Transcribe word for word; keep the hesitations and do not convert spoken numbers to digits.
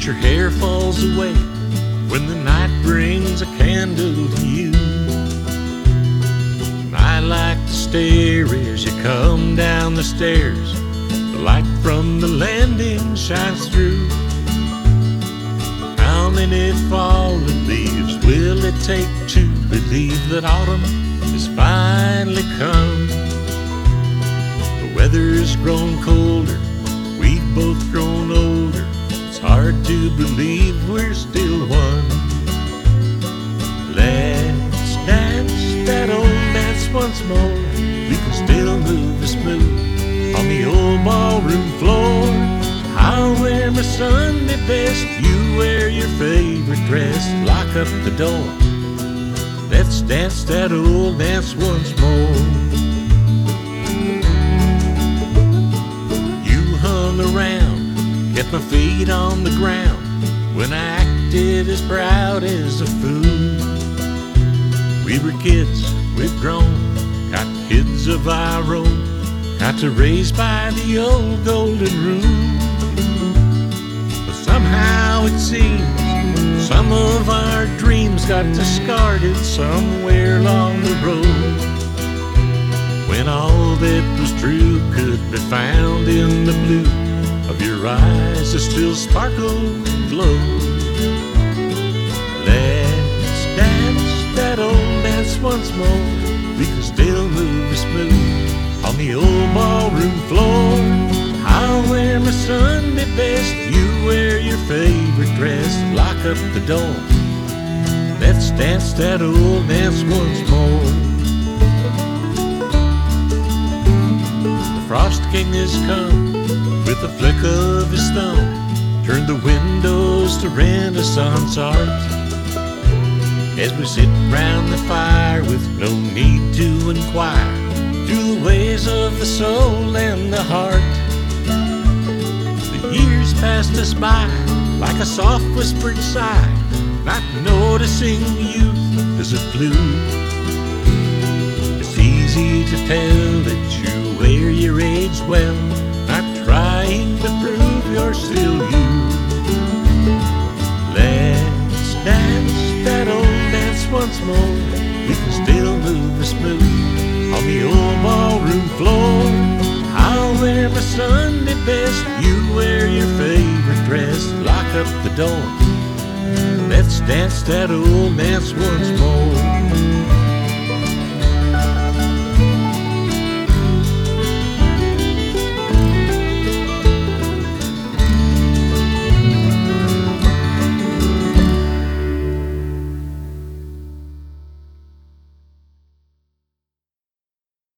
your hair falls away when the night brings a candle to you. And I like to stare as you come down the stairs. The light from the landing shines through. How many fallen leaves will it take to believe that autumn has finally come? The weather's grown colder, we've both grown older. It's hard to believe we're still one. Let's dance that old dance once more. We can still move the smooth on the old ballroom floor. I'll wear my Sunday best, you wear your favorite dress. Lock up the door, let's dance that old dance once more. You hung around, kept my feet on the ground when I acted as proud as a fool. We were kids, we've grown, got kids of our own, got to raise by the old golden rule. But somehow it seems some of our dreams got discarded somewhere along the road, when all that was true could be found in the blue of your eyes that still sparkle and glow. Let's dance that old dance once more. We can still move the smooth on the old ballroom floor. I'll wear my Sunday best, you wear your favorite dress. Lock up the door, let's dance that old dance once more. The Frost King has come with a flick of his thumb, turned the windows to Renaissance art. As we sit round the fire with no need to inquire to the ways of the soul and the heart. The years passed us by like a soft whispered sigh, not noticing youth as it flew. It's easy to tell that you wear your age well, not trying to prove you're still you. Let's dance that old dance once more. We can still move the smooth on the old ballroom floor. I'll wear my Sunday best, you wear your favorite dress. Lock up the door, let's dance that old dance once more.